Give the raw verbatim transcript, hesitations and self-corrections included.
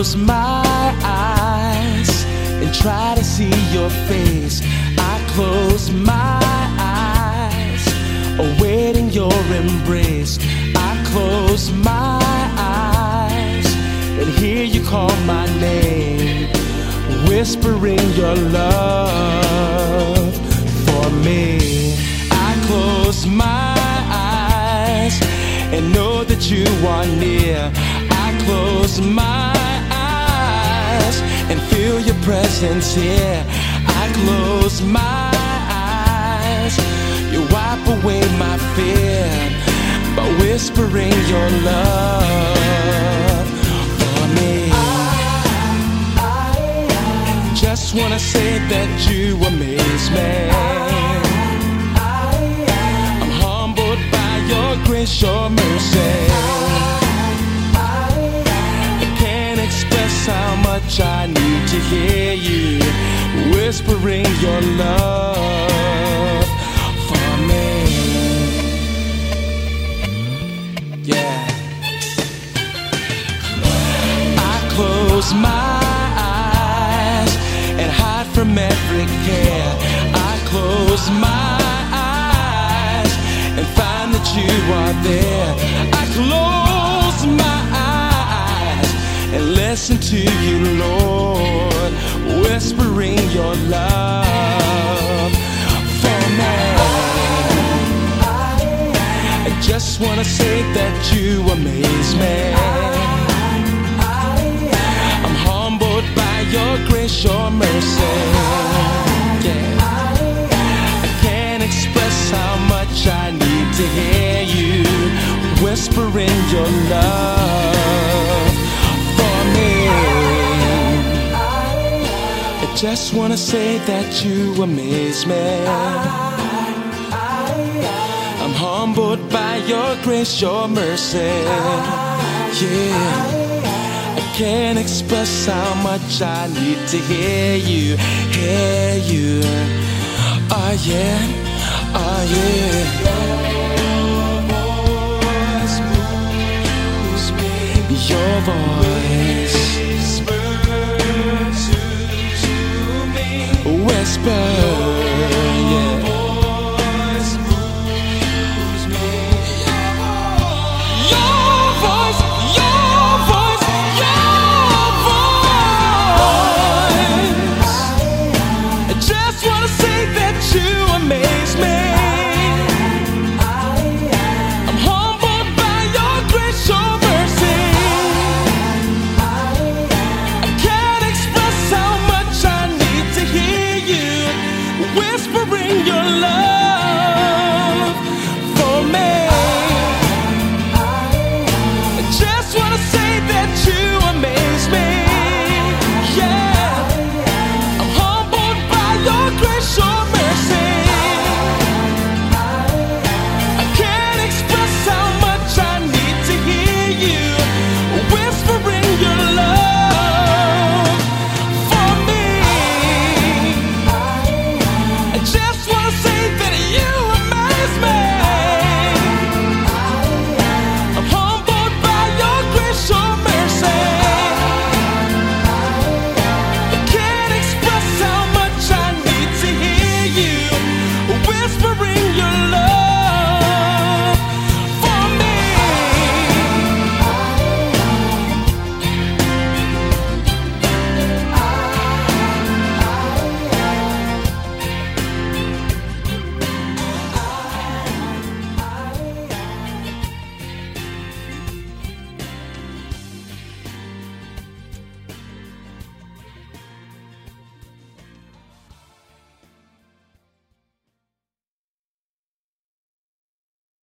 close my eyes and try to see your face. I close my eyes, awaiting your embrace. I close my eyes and hear you call my name, whispering your love for me. I close my eyes and know that you are near. I close my eyes and feel your presence here. I close my eyes, you wipe away my fear by whispering your love for me. I just wanna say that you amaze me. I'm humbled by your grace, your mercy. How much I need to hear you whispering your love for me. Yeah. I close my eyes and hide from every care. I close my eyes and find that you are there. I close my and listen to you, Lord, whispering your love for me. I just wanna say that you amaze me. I'm humbled by your grace, your mercy. Yeah. I can't express how much I need to hear you whispering your love. I just wanna say that you amaze me. I'm humbled by your grace, your mercy. Yeah, I can't express how much I need to hear you, hear you. Oh yeah, oh yeah. Your voice whisper